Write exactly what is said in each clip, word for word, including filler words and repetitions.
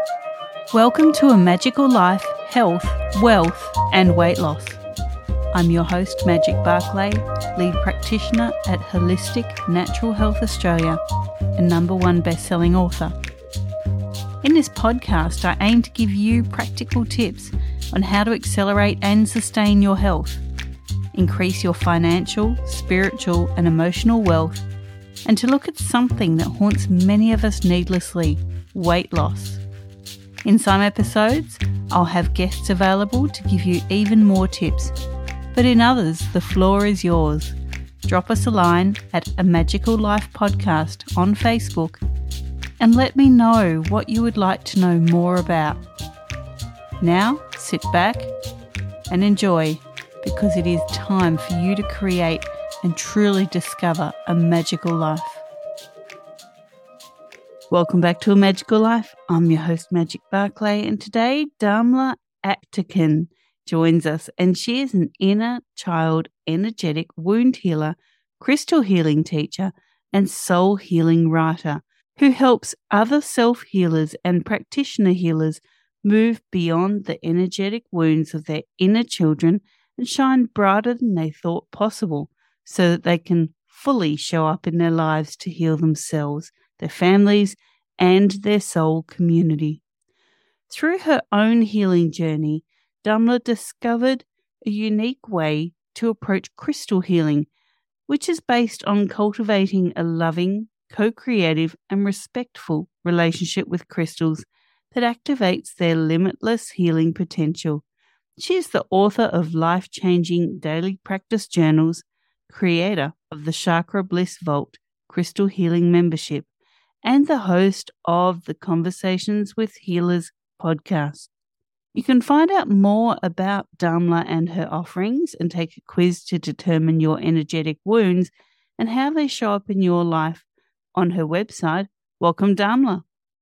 Welcome to A Magical Life, Health, Wealth and Weight Loss. I'm your host, Magic Barclay, lead practitioner at Holistic Natural Health Australia and number one best-selling author. In this podcast, I aim to give you practical tips on how to accelerate and sustain your health, increase your financial, spiritual and emotional wealth, and to look at something that haunts many of us needlessly, weight loss. In some episodes, I'll have guests available to give you even more tips, but in others, the floor is yours. Drop us a line at A Magical Life Podcast on Facebook and let me know what you would like to know more about. Now, sit back and enjoy, because it is time for you to create and truly discover a magical life. Welcome back to A Magical Life. I'm your host, Magic Barclay, and today Damla Aktekin joins us, and she is an inner child energetic wound healer, crystal healing teacher, and soul healing writer who helps other self-healers and practitioner healers move beyond the energetic wounds of their inner children and shine brighter than they thought possible so that they can fully show up in their lives to heal themselves, their families, and their soul community. Through her own healing journey, Damla discovered a unique way to approach crystal healing, which is based on cultivating a loving, co-creative, and respectful relationship with crystals that activates their limitless healing potential. She is the author of life-changing daily practice journals, creator of the Chakra Bliss Vault Crystal Healing Membership, and the host of the Conversations with Healers podcast. You can find out more about Damla and her offerings and take a quiz to determine your energetic wounds and how they show up in your life on her website. Welcome, Damla.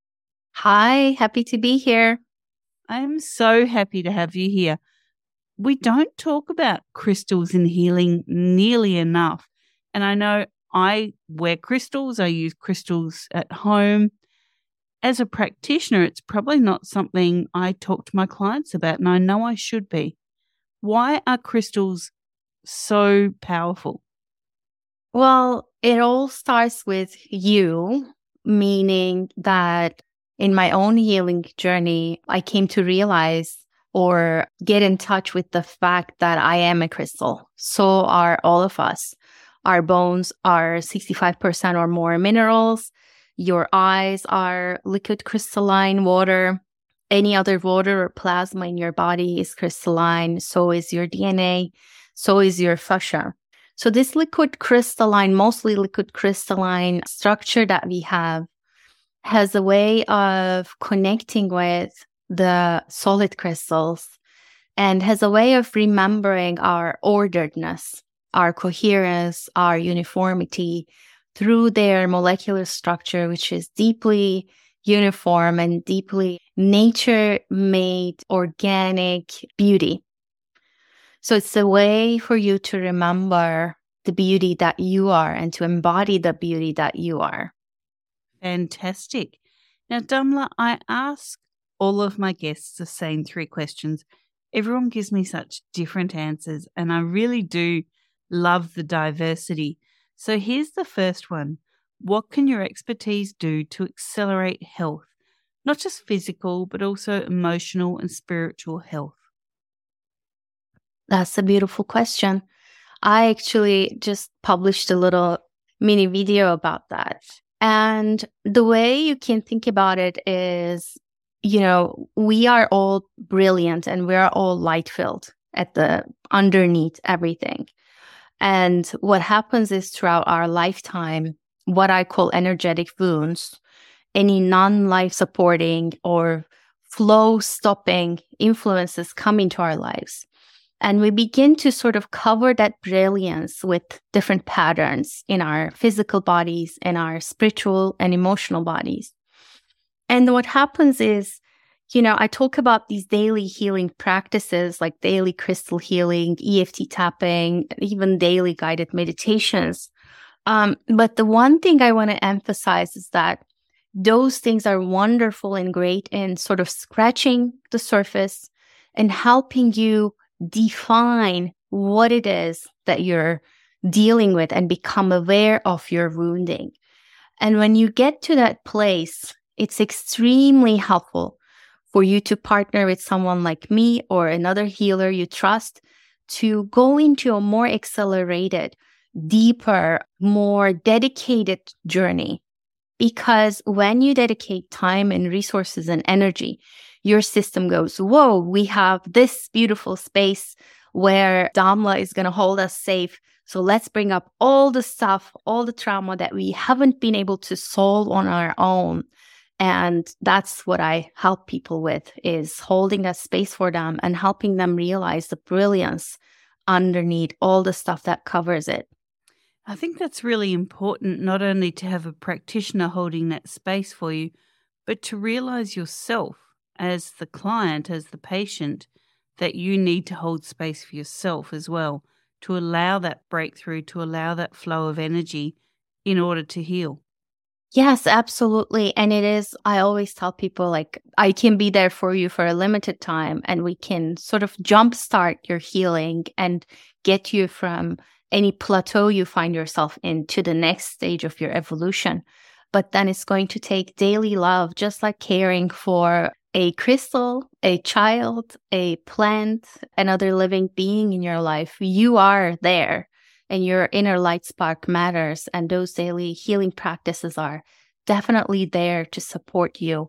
Hi, happy to be here. I am so happy to have you here. We don't talk about crystals and healing nearly enough. And I know I wear crystals. I use crystals at home. As a practitioner, it's probably not something I talk to my clients about, and I know I should be. Why are crystals so powerful? Well, it all starts with you, meaning that in my own healing journey, I came to realize or get in touch with the fact that I am a crystal. So are all of us. Our bones are sixty-five percent or more minerals. Your eyes are liquid crystalline water. Any other water or plasma in your body is crystalline. So is your D N A. So is your fascia. So this liquid crystalline, mostly liquid crystalline structure that we have has a way of connecting with the solid crystals and has a way of remembering our orderedness, our coherence, our uniformity through their molecular structure, which is deeply uniform and deeply nature-made organic beauty. So it's a way for you to remember the beauty that you are and to embody the beauty that you are. Fantastic. Now, Damla, I ask all of my guests the same three questions. Everyone gives me such different answers, and I really do love the diversity. So here's the first one. What can your expertise do to accelerate health? Not just physical, but also emotional and spiritual health. That's a beautiful question. I actually just published a little mini video about that. And the way you can think about it is, you know, we are all brilliant and we are all light-filled at the underneath everything. And what happens is throughout our lifetime, what I call energetic wounds, any non-life supporting or flow stopping influences come into our lives. And we begin to sort of cover that brilliance with different patterns in our physical bodies and our spiritual and emotional bodies. And what happens is, you know, I talk about these daily healing practices like daily crystal healing, E F T tapping, even daily guided meditations. Um, but the one thing I want to emphasize is that those things are wonderful and great in sort of scratching the surface and helping you define what it is that you're dealing with and become aware of your wounding. And when you get to that place, it's extremely helpful for you to partner with someone like me or another healer you trust to go into a more accelerated, deeper, more dedicated journey. Because when you dedicate time and resources and energy, your system goes, whoa, we have this beautiful space where Damla is going to hold us safe. So let's bring up all the stuff, all the trauma that we haven't been able to solve on our own. And that's what I help people with, is holding that space for them and helping them realize the brilliance underneath all the stuff that covers it. I think that's really important, not only to have a practitioner holding that space for you, but to realize yourself as the client, as the patient, that you need to hold space for yourself as well, to allow that breakthrough, to allow that flow of energy in order to heal. Yes, absolutely. And it is, I always tell people, like, I can be there for you for a limited time and we can sort of jumpstart your healing and get you from any plateau you find yourself in to the next stage of your evolution. But then it's going to take daily love, just like caring for a crystal, a child, a plant, another living being in your life. You are there. And your inner light spark matters. And those daily healing practices are definitely there to support you.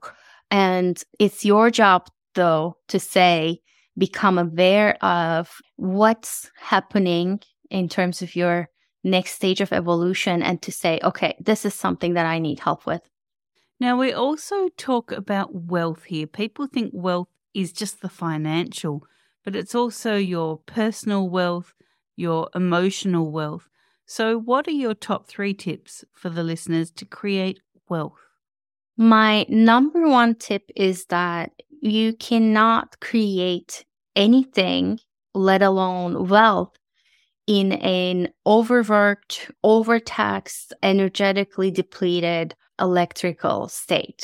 And it's your job, though, to say, become aware of what's happening in terms of your next stage of evolution and to say, okay, this is something that I need help with. Now, we also talk about wealth here. People think wealth is just the financial, but it's also your personal wealth, your emotional wealth. So what are your top three tips for the listeners to create wealth? My number one tip is that you cannot create anything, let alone wealth, in an overworked, overtaxed, energetically depleted electrical state,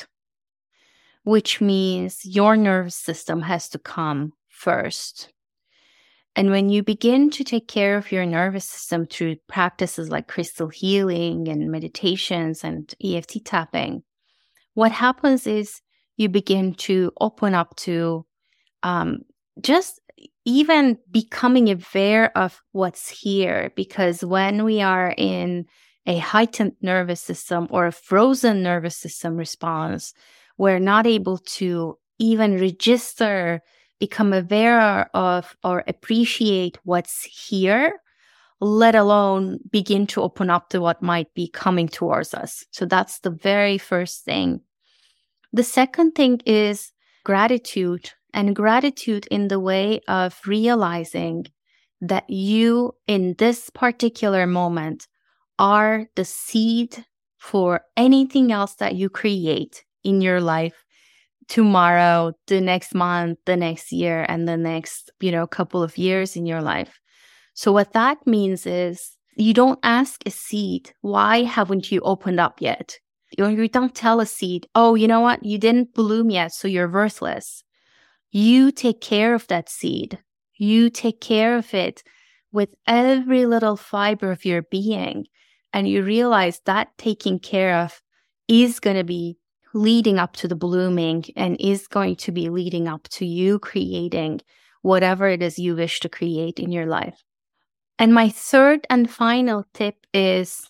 which means your nervous system has to come first. And when you begin to take care of your nervous system through practices like crystal healing and meditations and E F T tapping, what happens is you begin to open up to um, just even becoming aware of what's here. Because when we are in a heightened nervous system or a frozen nervous system response, we're not able to even register, become aware of, or appreciate what's here, let alone begin to open up to what might be coming towards us. So that's the very first thing. The second thing is gratitude, and gratitude in the way of realizing that you, in this particular moment, are the seed for anything else that you create in your life tomorrow, the next month, the next year, and the next, you know, couple of years in your life. So what that means is you don't ask a seed, why haven't you opened up yet? You, you don't tell a seed, oh, you know what? You didn't bloom yet, so you're worthless. You take care of that seed. You take care of it with every little fiber of your being. And you realize that taking care of is going to be leading up to the blooming and is going to be leading up to you creating whatever it is you wish to create in your life. And my third and final tip is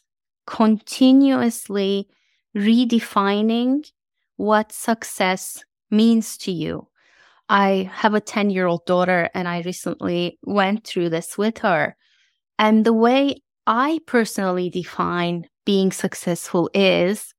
continuously redefining what success means to you. I have a ten-year-old daughter, and I recently went through this with her. And the way I personally define being successful is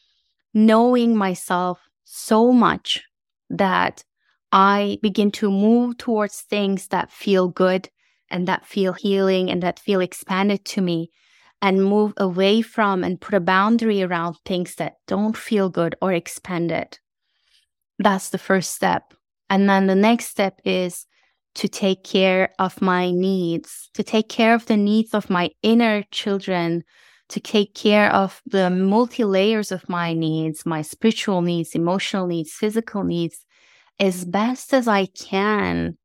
knowing myself so much that I begin to move towards things that feel good and that feel healing and that feel expanded to me, and move away from and put a boundary around things that don't feel good or expanded. That's the first step. And then the next step is to take care of my needs, to take care of the needs of my inner children to take care of the multi layers of my needs, my spiritual needs, emotional needs, physical needs, as best as I can,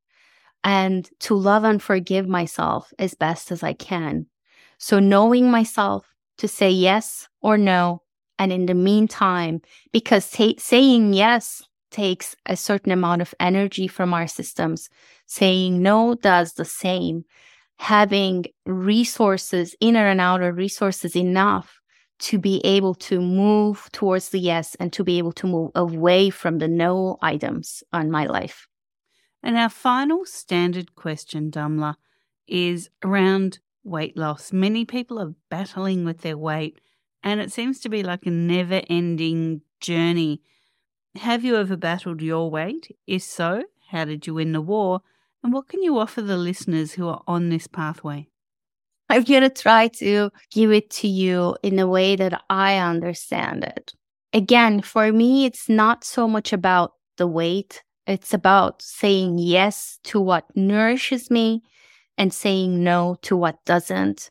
and to love and forgive myself as best as I can. So knowing myself to say yes or no, and in the meantime, because ta- saying yes takes a certain amount of energy from our systems, saying no does the same. Having resources, inner and outer resources enough to be able to move towards the yes and to be able to move away from the no items on my life. And our final standard question, Damla, is around weight loss. Many people are battling with their weight, and it seems to be like a never-ending journey. Have you ever battled your weight? If so, how did you win the war? And what can you offer the listeners who are on this pathway? I'm going to try to give it to you in a way that I understand it. Again, for me, it's not so much about the weight. It's about saying yes to what nourishes me and saying no to what doesn't,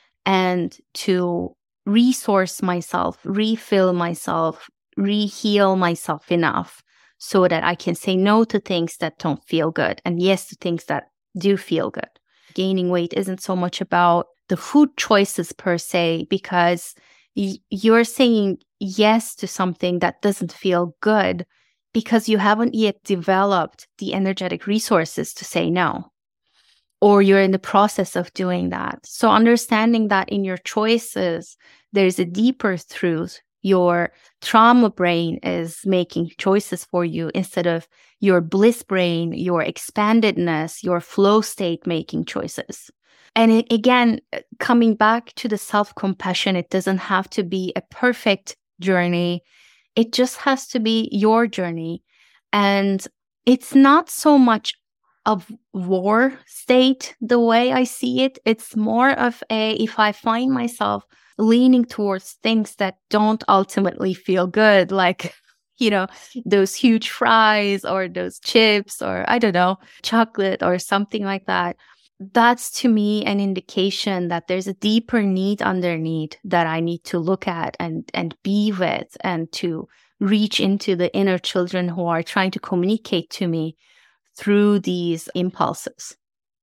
and to resource myself, refill myself, re-heal myself enough so that I can say no to things that don't feel good and yes to things that do feel good. Gaining weight isn't so much about the food choices per se, because y- you're saying yes to something that doesn't feel good because you haven't yet developed the energetic resources to say no, or you're in the process of doing that. So understanding that in your choices, there's a deeper truth. Your trauma brain is making choices for you instead of your bliss brain, your expandedness, your flow state making choices. And it, again, coming back to the self-compassion, it doesn't have to be a perfect journey. It just has to be your journey. And it's not so much of war state the way I see it. It's more of a, if I find myself leaning towards things that don't ultimately feel good, like, you know, those huge fries or those chips or I don't know, chocolate or something like that. That's to me an indication that there's a deeper need underneath that I need to look at and, and be with, and to reach into the inner children who are trying to communicate to me through these impulses.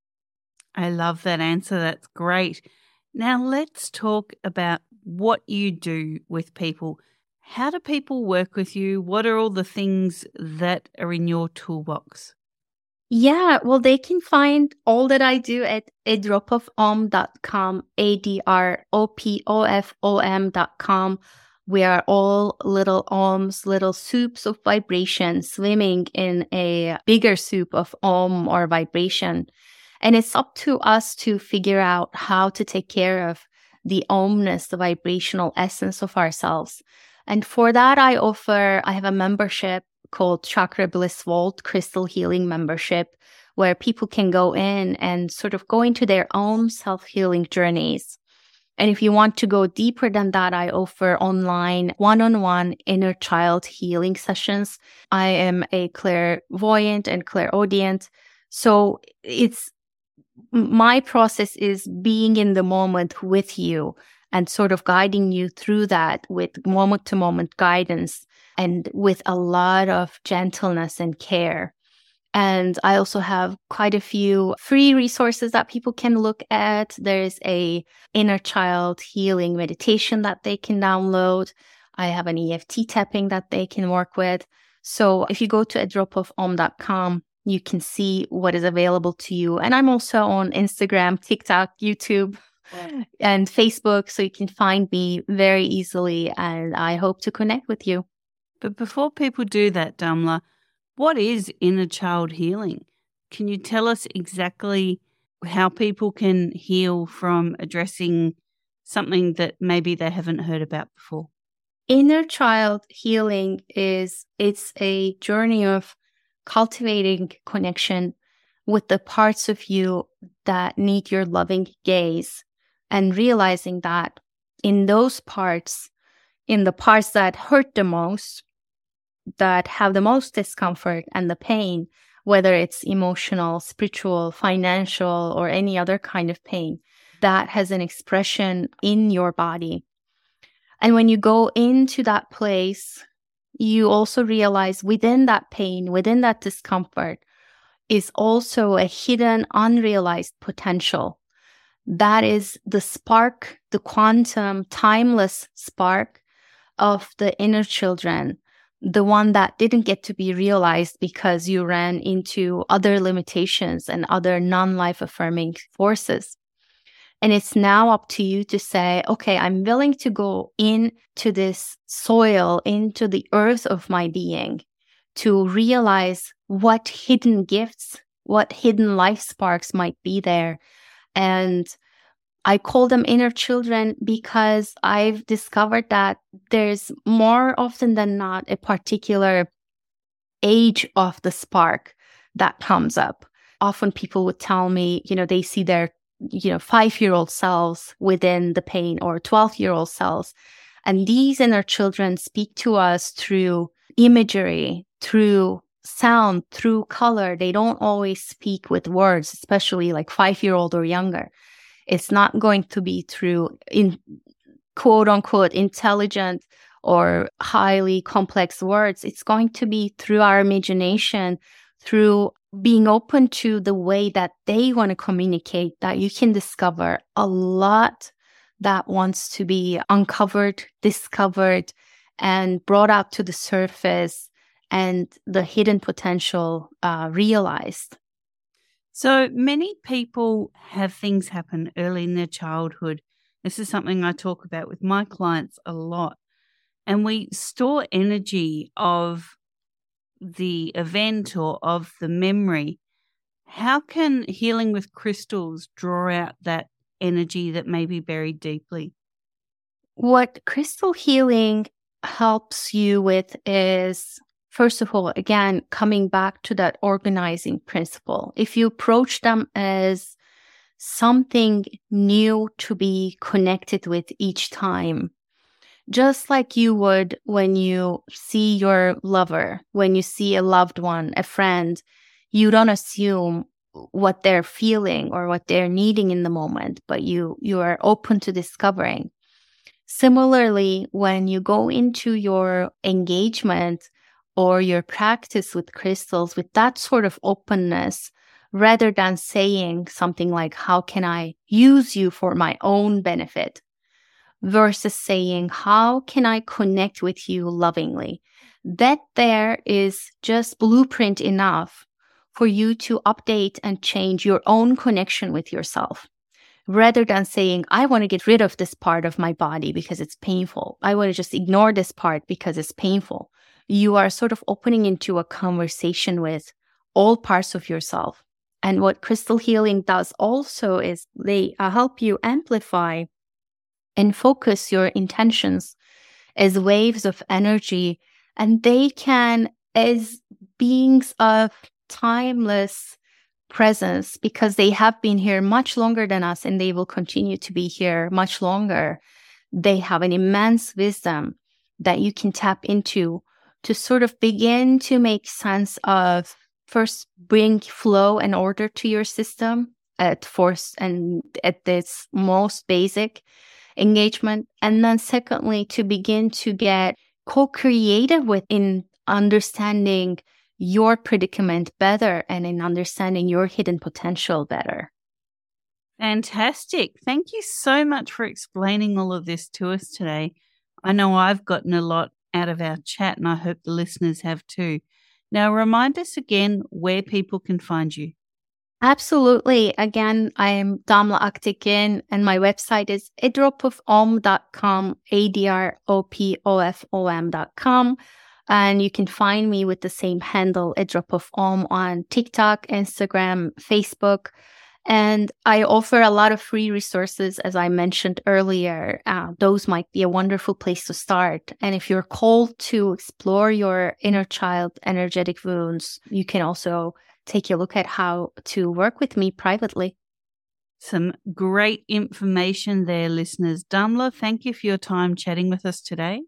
I love that answer. That's great. Now let's talk about what you do with people. How do people work with you? What are all the things that are in your toolbox? Yeah, well, they can find all that I do at a drop of om dot com, A D R O P O F O M dot com. We are all little ohms, little soups of vibration swimming in a bigger soup of om or vibration. And it's up to us to figure out how to take care of the omness, the vibrational essence of ourselves. And for that, I offer, I have a membership called Chakra Bliss Vault Crystal Healing Membership, where people can go in and sort of go into their own self-healing journeys. And if you want to go deeper than that, I offer online one-on-one inner child healing sessions. I am a clairvoyant and clairaudient. So it's my process is being in the moment with you and sort of guiding you through that with moment to moment guidance and with a lot of gentleness and care. And I also have quite a few free resources that people can look at. There's a inner child healing meditation that they can download. I have an E F T tapping that they can work with. So if you go to a drop of om dot com, you can see what is available to you. And I'm also on Instagram, TikTok, YouTube, and Facebook. So you can find me very easily. And I hope to connect with you. But before people do that, Damla, what is inner child healing? Can you tell us exactly how people can heal from addressing something that maybe they haven't heard about before? Inner child healing is, it's a journey of cultivating connection with the parts of you that need your loving gaze, and realizing that in those parts, in the parts that hurt the most, that have the most discomfort and the pain, whether it's emotional, spiritual, financial, or any other kind of pain, that has an expression in your body. And when you go into that place, you also realize within that pain, within that discomfort, is also a hidden, unrealized potential. That is the spark, the quantum, timeless spark of the inner children, the one that didn't get to be realized because you ran into other limitations and other non-life affirming forces. And it's now up to you to say, okay, I'm willing to go into this soil, into the earth of my being, to realize what hidden gifts, what hidden life sparks might be there. And I call them inner children because I've discovered that there's more often than not a particular age of the spark that comes up. Often people would tell me, you know, they see their, you know, five-year-old selves within the pain or twelve-year-old selves. And these inner children speak to us through imagery, through sound, through color. They don't always speak with words, especially like five-year-old or younger. It's not going to be through in quote unquote intelligent or highly complex words. It's going to be through our imagination, through being open to the way that they want to communicate, that you can discover a lot that wants to be uncovered, discovered, and brought out to the surface, and the hidden potential uh, realized. So many people have things happen early in their childhood. This is something I talk about with my clients a lot. And we store energy of the event or of the memory. How can healing with crystals draw out that energy that may be buried deeply? What crystal healing helps you with is, first of all, again, coming back to that organizing principle. If you approach them as something new to be connected with each time, just like you would when you see your lover, when you see a loved one, a friend, you don't assume what they're feeling or what they're needing in the moment, but you, you are open to discovering. Similarly, when you go into your engagement or your practice with crystals with that sort of openness, rather than saying something like, how can I use you for my own benefit? Versus saying, how can I connect with you lovingly? That there is just blueprint enough for you to update and change your own connection with yourself. Rather than saying, I want to get rid of this part of my body because it's painful. I want to just ignore this part because it's painful. You are sort of opening into a conversation with all parts of yourself. And what crystal healing does also is they uh, help you amplify and focus your intentions as waves of energy. And they can, as beings of timeless presence, because they have been here much longer than us and they will continue to be here much longer, they have an immense wisdom that you can tap into to sort of begin to make sense of, first, bring flow and order to your system at first and at this most basic engagement. And then secondly, to begin to get co-creative within understanding your predicament better and in understanding your hidden potential better. Fantastic. Thank you so much for explaining all of this to us today. I know I've gotten a lot out of our chat, and I hope the listeners have too. Now, remind us again where people can find you. Absolutely. Again, I am Damla Aktekin, and my website is adropofom dot com, A D R O P O F O M dot com. And you can find me with the same handle, adropofom, on TikTok, Instagram, Facebook. And I offer a lot of free resources, as I mentioned earlier. Uh, those might be a wonderful place to start. And if you're called to explore your inner child energetic wounds, you can also take a look at how to work with me privately. Some great information there, listeners. Damla, thank you for your time chatting with us today.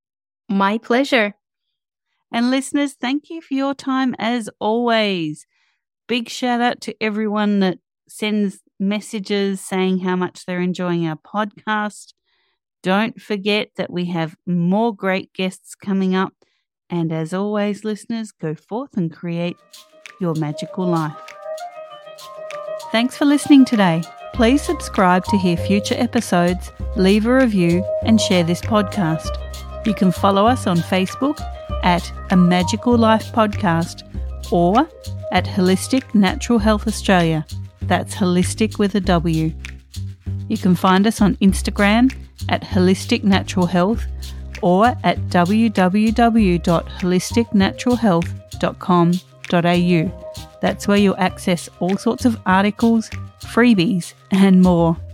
My pleasure. And listeners, thank you for your time as always. Big shout out to everyone that sends messages saying how much they're enjoying our podcast. Don't forget that we have more great guests coming up. And as always, listeners, go forth and create your magical life. Thanks for listening today. Please subscribe to hear future episodes, leave a review, and share this podcast. You can follow us on Facebook at A Magical Life Podcast or at Holistic Natural Health Australia. That's holistic with a W. You can find us on Instagram at Holistic Natural Health or at w w w dot holistic natural health dot com dot a u. That's where you'll access all sorts of articles, freebies, and more.